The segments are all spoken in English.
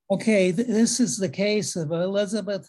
Okay, this is the case of Elizabeth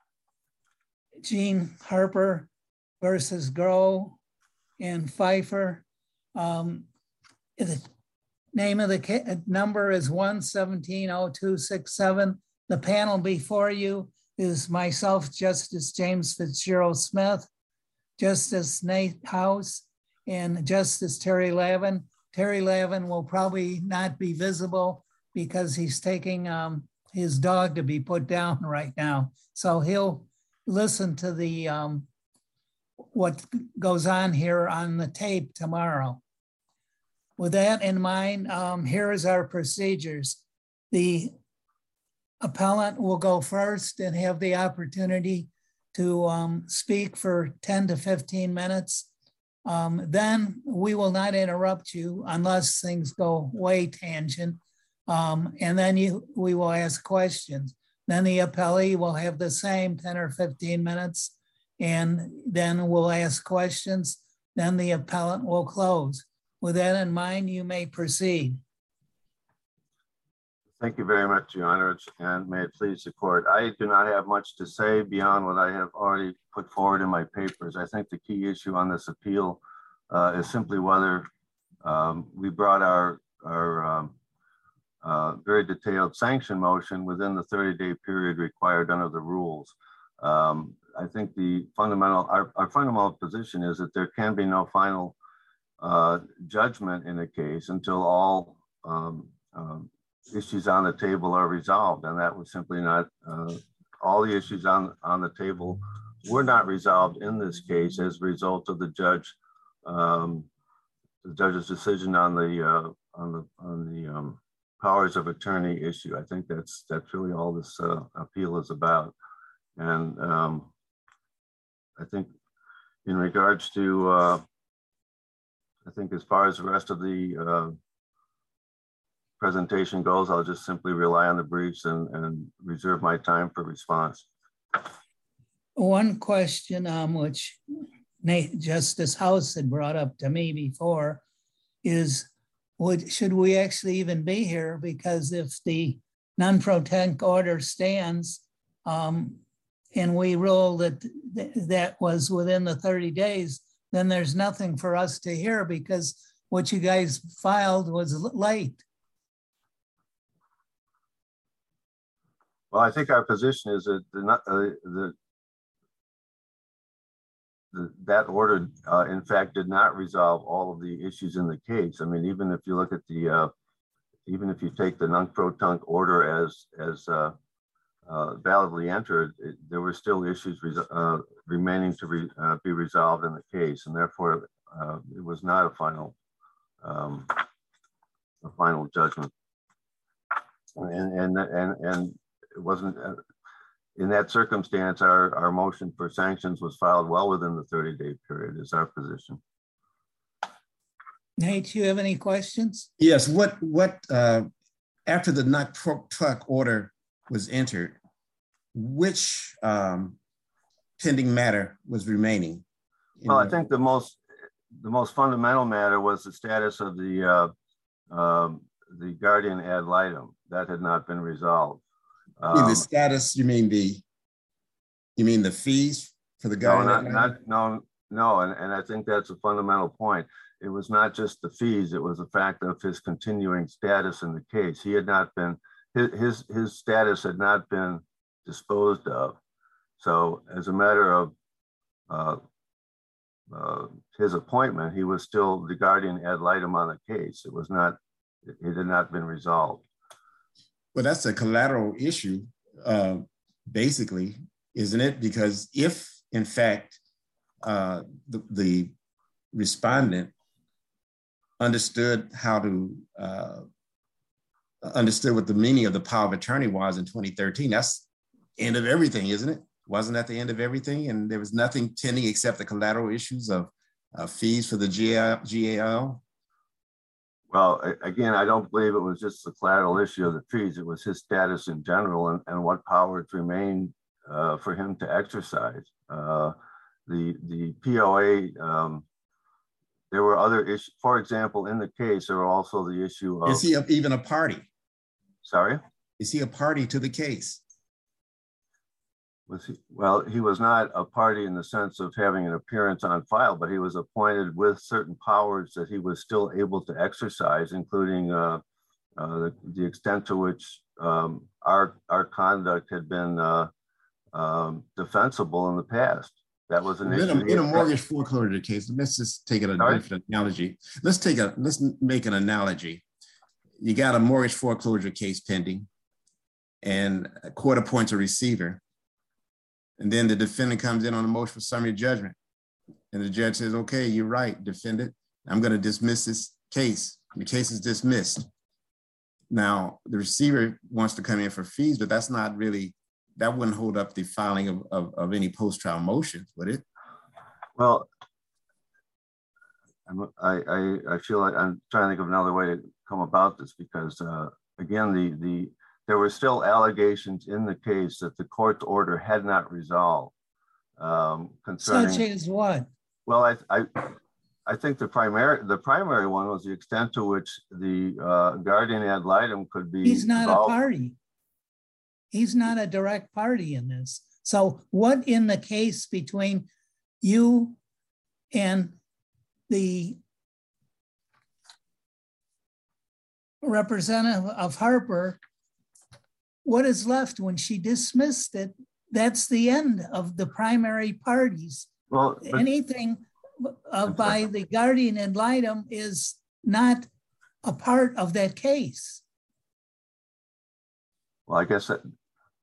Jean Harper versus Groh and Pfeiffer. The name of the number is 1170267. The panel before you is myself, Justice James Fitzgerald Smith, Justice Nate House, and Justice Terry Lavin. Terry Lavin will probably not be visible because he's taking his dog to be put down right now. So he'll listen to the what goes on here on the tape tomorrow. With that in mind, here is our procedures. The appellant will go first and have the opportunity to speak for 10 to 15 minutes. Then we will not interrupt you unless things go way tangent. And then we will ask questions. Then the appellee will have the same 10 or 15 minutes, and then we'll ask questions. Then the appellant will close. With that in mind, you may proceed. Thank you very much, Your Honor, and may it please the court. I do not have much to say beyond what I have already put forward in my papers. I think the key issue on this appeal is simply whether we brought our very detailed sanction motion within the 30-day period required under the rules. I think our fundamental position is that there can be no final judgment in a case until all issues on the table are resolved, and that was simply not all the issues on the table were not resolved in this case as a result of the judge's decision on the powers of attorney issue. I think that's really all this appeal is about. And I think in regards to, I think as far as the rest of the presentation goes, I'll just simply rely on the briefs and reserve my time for response. One question which Justice House had brought up to me before is, should we actually even be here? Because if the non-protunct order stands and we rule that that was within the 30 days, then there's nothing for us to hear because what you guys filed was late. Well, I think our position is that that order, in fact, did not resolve all of the issues in the case. I mean, even if you look at even if you take the non-protunct order as validly entered, there were still issues remaining to be resolved in the case, and therefore it was not a final judgment. And it wasn't. In that circumstance, our motion for sanctions was filed well within the 30-day period, is our position. Nate, do you have any questions? Yes. What after the non-protunct order was entered, which pending matter was remaining? Well, I think the most fundamental matter was the status of the guardian ad litem. That had not been resolved. The status, you mean the fees for the guardian? No, and I think that's a fundamental point. It was not just the fees, it was the fact of his continuing status in the case. He had not been, his status had not been disposed of. So as a matter of his appointment, he was still the guardian ad litem on the case. It had not been resolved. Well, that's a collateral issue, basically, isn't it? Because if, in fact, the respondent understood understood what the meaning of the power of attorney was in 2013, that's the end of everything, isn't it? Wasn't that the end of everything? And there was nothing pending except the collateral issues of fees for the GAL? Well, again, I don't believe it was just the collateral issue of the fees. It was his status in general and what powers remained for him to exercise. The POA, there were other issues. For example, in the case, there were also the issue of— Is he even a party? Sorry? Is he a party to the case? Well, he was not a party in the sense of having an appearance on file, but he was appointed with certain powers that he was still able to exercise, including the extent to which our conduct had been defensible in the past. That was an issue. In a mortgage foreclosure case, let's just take a different analogy. Let's make an analogy. You got a mortgage foreclosure case pending, and a court appoints a receiver. And then the defendant comes in on a motion for summary judgment. And the judge says, okay, you're right, defendant. I'm going to dismiss this case. The case is dismissed. Now, the receiver wants to come in for fees, but that's not really, that wouldn't hold up the filing of any post-trial motions, would it? Well, I feel like I'm trying to think of another way to come about this because, again, there were still allegations in the case that the court's order had not resolved. Concerning, such as what? Well, I think the primary one was the extent to which the guardian ad litem could be. He's not involved. a party. He's not a direct party in this. So what in the case between you and the representative of Harper, what is left when she dismissed it? That's the end of the primary parties. Well, anything by the guardian ad litem is not a part of that case. Well, I guess that,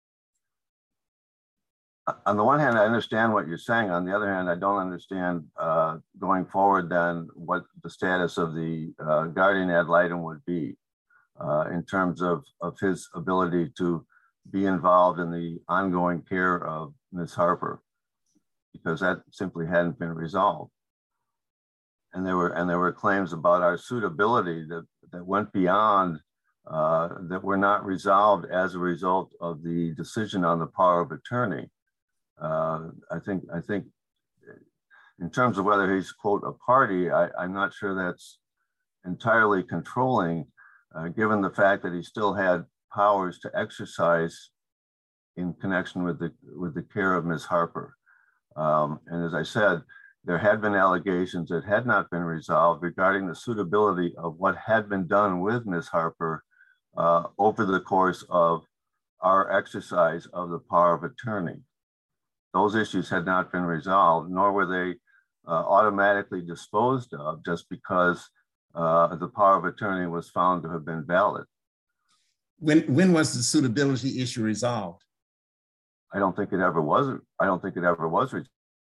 on the one hand, I understand what you're saying. On the other hand, I don't understand going forward then what the status of the guardian ad litem would be in terms of his ability to be involved in the ongoing care of Ms. Harper, because that simply hadn't been resolved. And there were claims about our suitability that went beyond, that were not resolved as a result of the decision on the power of attorney. I think in terms of whether he's, quote, a party, I'm not sure that's entirely controlling, given the fact that he still had powers to exercise in connection with the care of Ms. Harper. And as I said, there had been allegations that had not been resolved regarding the suitability of what had been done with Ms. Harper over the course of our exercise of the power of attorney. Those issues had not been resolved, nor were they automatically disposed of just because the power of attorney was found to have been valid. When was the suitability issue resolved? I don't think it ever was. I don't think it ever was resolved.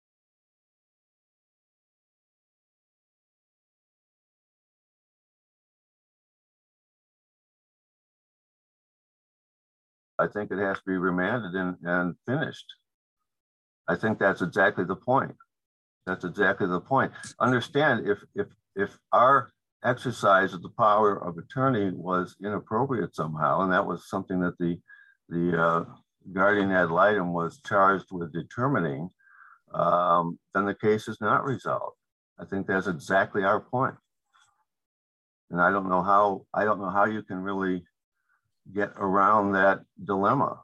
I think it has to be remanded and finished. I think that's exactly the point. That's exactly the point. Understand, if our exercise of the power of attorney was inappropriate somehow, and that was something that the guardian ad litem was charged with determining, then the case is not resolved. I think that's exactly our point. And I don't know how you can really get around that dilemma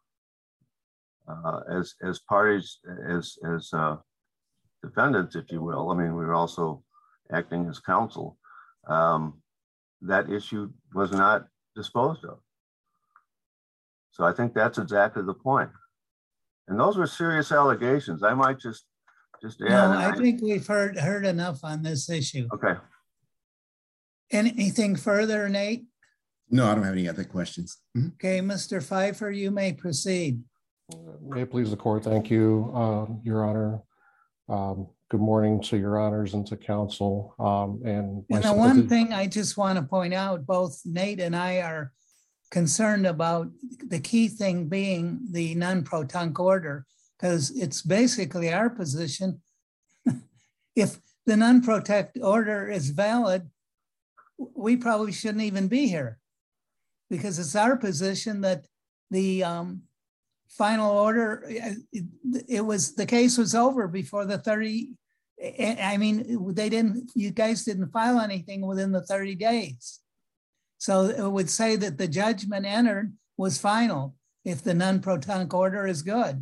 as parties, as defendants, if you will. I mean, we were also acting as counsel. That issue was not disposed of. So I think that's exactly the point. And those were serious allegations. I might just add. No, I think we've heard enough on this issue. Okay. Anything further, Nate? No, I don't have any other questions. Mm-hmm. Okay, Mr. Pfeiffer, you may proceed. May it please the court. Thank you, Your Honor. Good morning to Your Honors and to counsel. And the one thing I just want to point out, both Nate and I are concerned about the key thing being the non-protunct order, because it's basically our position. If the non-protunct order is valid, we probably shouldn't even be here, because it's our position that the final order, the case was over before the 30. I mean, you guys didn't file anything within the 30 days. So it would say that the judgment entered was final if the non-proton order is good.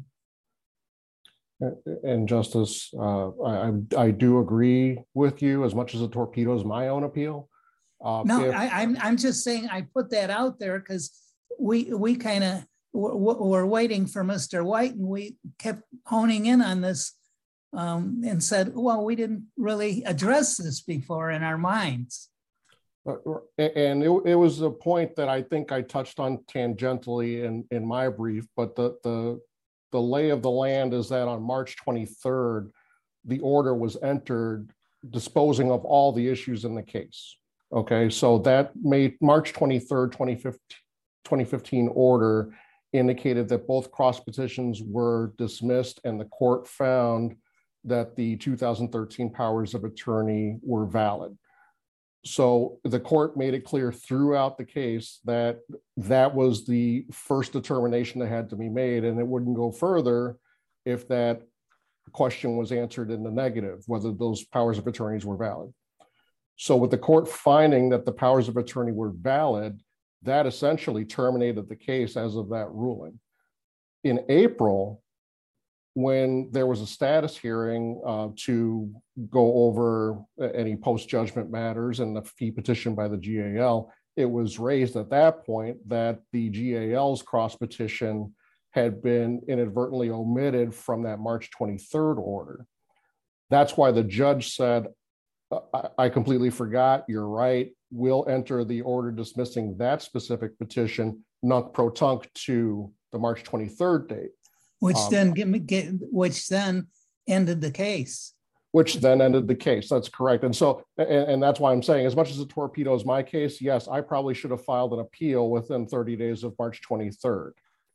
And Justice, I do agree with you as much as a torpedo is my own appeal. No, I'm just saying I put that out there because we kind of were waiting for Mr. White, and we kept honing in on this and said, well, we didn't really address this before in our minds. And it was a point that I think I touched on tangentially in my brief, but the lay of the land is that on March 23rd, the order was entered disposing of all the issues in the case. Okay, so that made March 23rd, 2015 order indicated that both cross petitions were dismissed, and the court found that the 2013 powers of attorney were valid. So the court made it clear throughout the case that that was the first determination that had to be made, and it wouldn't go further if that question was answered in the negative, whether those powers of attorneys were valid. So with the court finding that the powers of attorney were valid, that essentially terminated the case as of that ruling. In April, when there was a status hearing to go over any post-judgment matters and the fee petition by the GAL, it was raised at that point that the GAL's cross petition had been inadvertently omitted from that March 23rd order. That's why the judge said, I completely forgot, you're right, we'll enter the order dismissing that specific petition nunc-pro-tunc to the March 23rd date. Which then ended the case. Which then ended the case. That's correct. And so, and that's why I'm saying, as much as a torpedo is my case, yes, I probably should have filed an appeal within 30 days of March 23rd.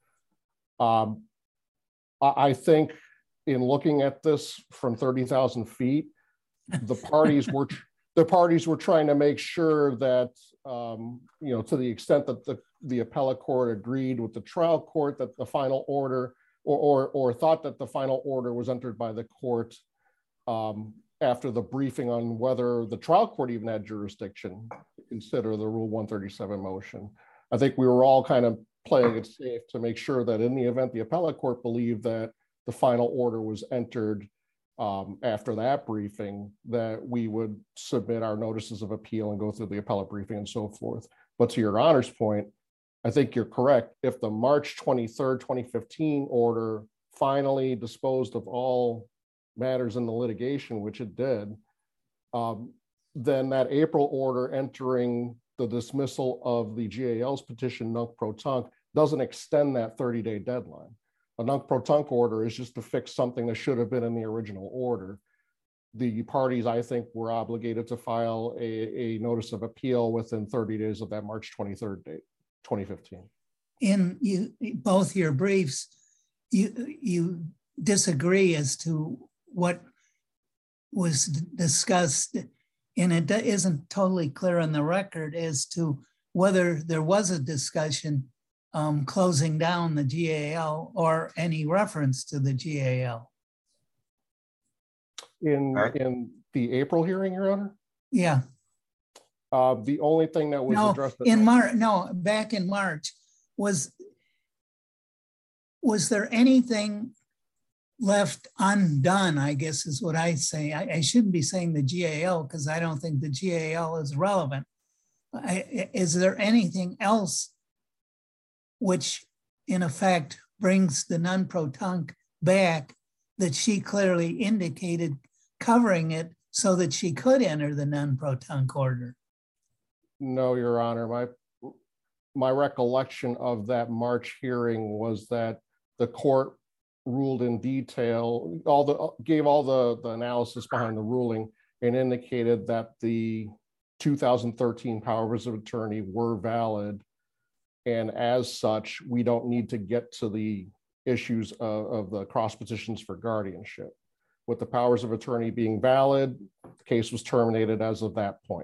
I think in looking at this from 30,000 feet, the parties were trying to make sure that, to the extent that the appellate court agreed with the trial court that the final order or thought that the final order was entered by the court after the briefing on whether the trial court even had jurisdiction to consider the Rule 137 motion. I think we were all kind of playing it safe to make sure that in the event the appellate court believed that the final order was entered after that briefing, that we would submit our notices of appeal and go through the appellate briefing and so forth. But to your Honor's point, I think you're correct. If the March 23rd, 2015 order finally disposed of all matters in the litigation, which it did, then that April order entering the dismissal of the GAL's petition nunc-pro-tunc doesn't extend that 30-day deadline. A nunc-pro-tunc order is just to fix something that should have been in the original order. The parties, I think, were obligated to file a notice of appeal within 30 days of that March 23rd date, 2015. In both your briefs, you disagree as to what was discussed, and it isn't totally clear on the record as to whether there was a discussion closing down the GAL or any reference to the GAL. In the April hearing, Your Honor? Yeah. The only thing that was addressed back in March, was there anything left undone, I guess is what I say. I shouldn't be saying the GAL because I don't think the GAL is relevant. Is there anything else which in effect brings the nunc-pro-tunc back that she clearly indicated covering it so that she could enter the nunc-pro-tunc order? No, Your Honor. My recollection of that March hearing was that the court ruled in detail, gave all the analysis behind the ruling, and indicated that the 2013 powers of attorney were valid. And as such, we don't need to get to the issues of the cross petitions for guardianship. With the powers of attorney being valid, the case was terminated as of that point.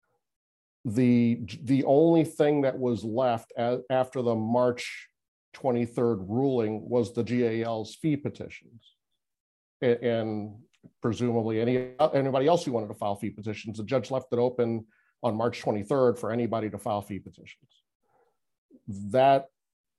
The only thing that was left after the March 23rd ruling was the GAL's fee petitions. And presumably anybody else who wanted to file fee petitions, the judge left it open on March 23rd for anybody to file fee petitions. That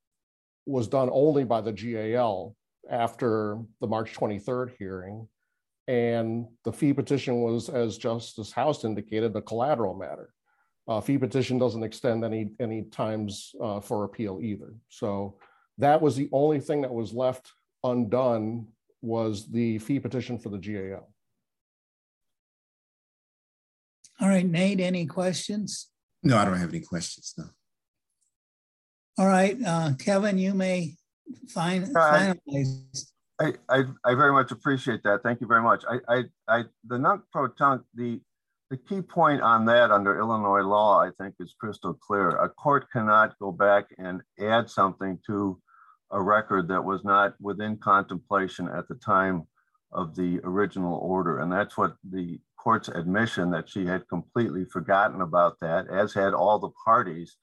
was done only by the GAL after the March 23rd hearing. And the fee petition was, as Justice House indicated, a collateral matter. Fee petition doesn't extend any times for appeal either. So that was the only thing that was left undone, was the fee petition for the GAL. All right, Nate, any questions? No, I don't have any questions, no. All right, Kevin, you may finalize. I very much appreciate that. Thank you very much. The nunc-pro-tunc, the key point on that under Illinois law, I think, is crystal clear. A court cannot go back and add something to a record that was not within contemplation at the time of the original order. And that's what the court's admission, that she had completely forgotten about that, as had all the parties,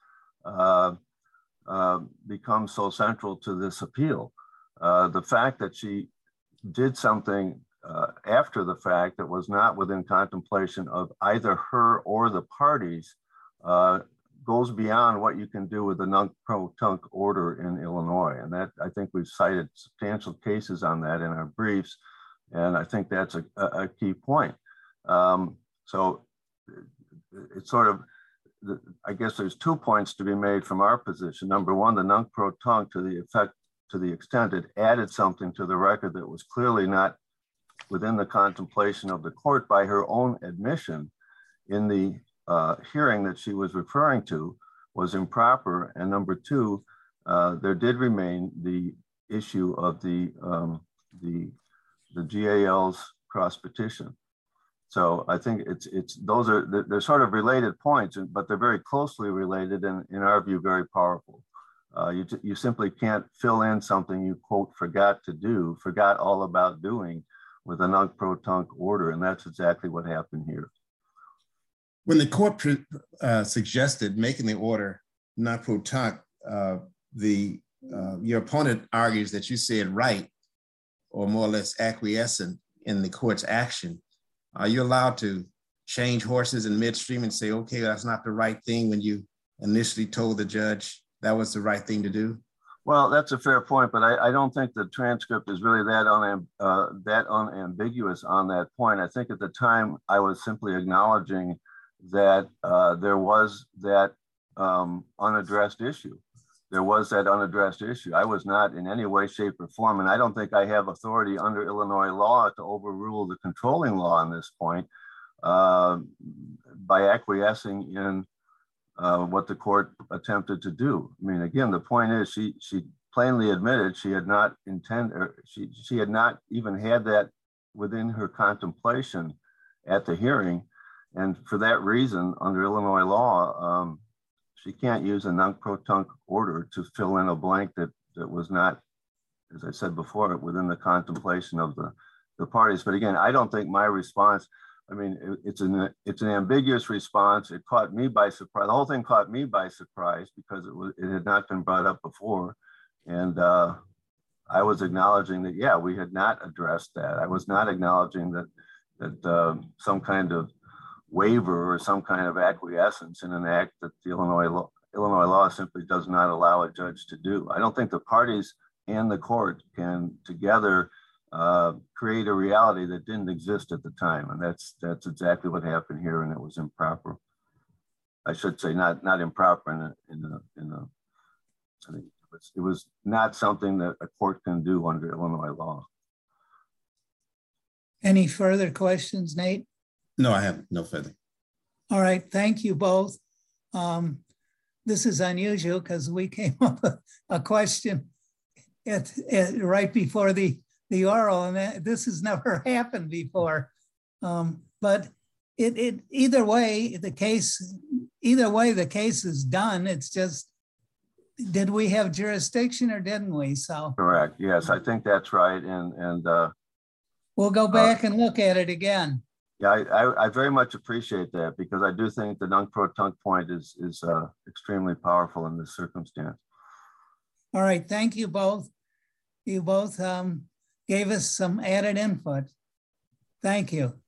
become so central to this appeal. The fact that she did something after the fact that was not within contemplation of either her or the parties goes beyond what you can do with the nunc-pro-tunc order in Illinois. And that, I think we've cited substantial cases on that in our briefs. And I think that's a key point. So it's sort of, I guess there's 2 points to be made from our position. Number one, the nunc-pro-tunc, to the extent it added something to the record that was clearly not within the contemplation of the court by her own admission in the hearing that she was referring to, was improper. And number two, there did remain the issue of the GAL's cross petition. So I think they're sort of related points, but they're very closely related and, in our view, very powerful. You simply can't fill in something you, quote, forgot all about doing with a nunc-pro-tunc order. And that's exactly what happened here. When the court suggested making the order nunc-pro-tunc, your opponent argues that you said right, or more or less acquiescent in the court's action. Are you allowed to change horses in midstream and say, okay, that's not the right thing, when you initially told the judge that was the right thing to do? Well, that's a fair point, but I don't think the transcript is really that unambiguous on that point. I think at the time I was simply acknowledging that there was that unaddressed issue. There was that unaddressed issue. I was not in any way, shape, or form, and I don't think I have authority under Illinois law to overrule the controlling law on this point by acquiescing in what the court attempted to do. I mean, again, the point is she plainly admitted she had not she had not even had that within her contemplation at the hearing. And for that reason, under Illinois law, she can't use a nunc-pro-tunc order to fill in a blank that was not, as I said before, within the contemplation of the parties. But again, I don't think my response, I mean, it's an ambiguous response. It caught me by surprise. The whole thing caught me by surprise because it had not been brought up before. And I was acknowledging that, yeah, we had not addressed that. I was not acknowledging that some kind of waiver or some kind of acquiescence in an act that the Illinois law simply does not allow a judge to do. I don't think the parties and the court can together create a reality that didn't exist at the time. And that's exactly what happened here, and it was improper. I should say not improper I think it was not something that a court can do under Illinois law. Any further questions, Nate? No, I have no further. All right, thank you both. This is unusual because we came up with a question right before the oral, and this has never happened before. But either way, the case is done. It's just, did we have jurisdiction or didn't we? So correct. Yes, I think that's right. And we'll go back and look at it again. Yeah, I very much appreciate that, because I do think the nunc-pro-tunc point is extremely powerful in this circumstance. All right, thank you both. You both gave us some added input. Thank you.